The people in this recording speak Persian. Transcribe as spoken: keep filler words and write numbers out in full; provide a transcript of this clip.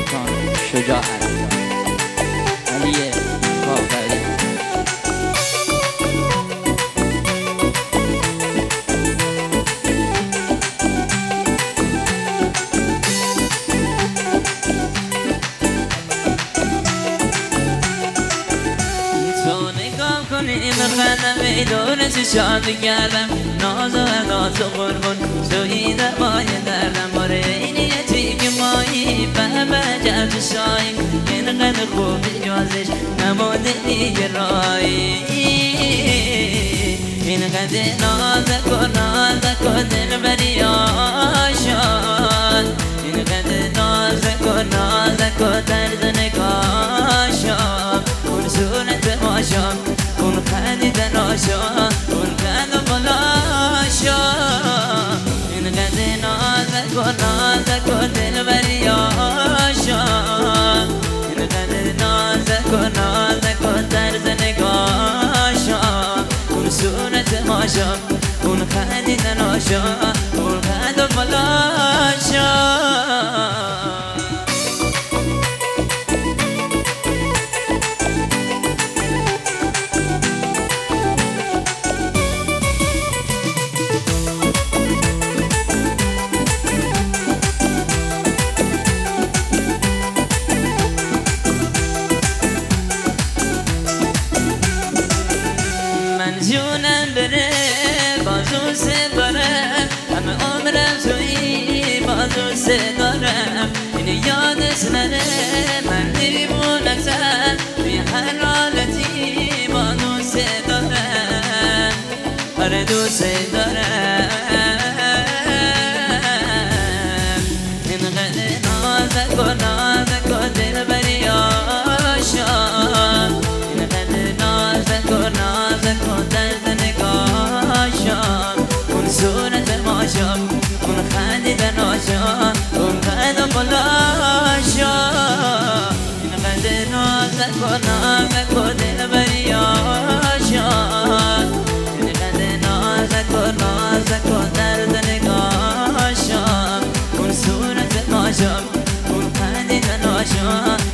سلطان شجاعت علی باقری. بخندم ای دور چشات بگردم ناز و ناز و قربون توی دوای دردم باره این یتی که مایی بابا جب شایی اینقدر خوبی جازش نماده دیگه رایی اینقدر نازک و نازک و دل بری آشان اینقدر نازک و نازک و طرز نگاشان اون صورت ماشان اون خندیدن آشا اون قد و بلاشا اینقدر نازک و نازک و دلبری آشا اینقدر نازک و نازک و طرز نگاشا اون صورت ماشا اون خندیدن آشا اون قد و بلاشا. جونم بره بازو سه دارم همه عمرم توی بازو سه دارم این یادش نره من دیوونتم توی هر حالتی بازو سه دارم هر دوست دارم اینقدر نازک و نازک و دلبری آشان اینقدر نازک و نازک و درد نگاشان اون صورت ماشان اون خندیدن آشان اون قد و بلاشان اینقدر نازک و نازک و دلبری آشان اینقدر نازک و نازک و درد نگاشان اون صورت ماشان اون خندیدن آشان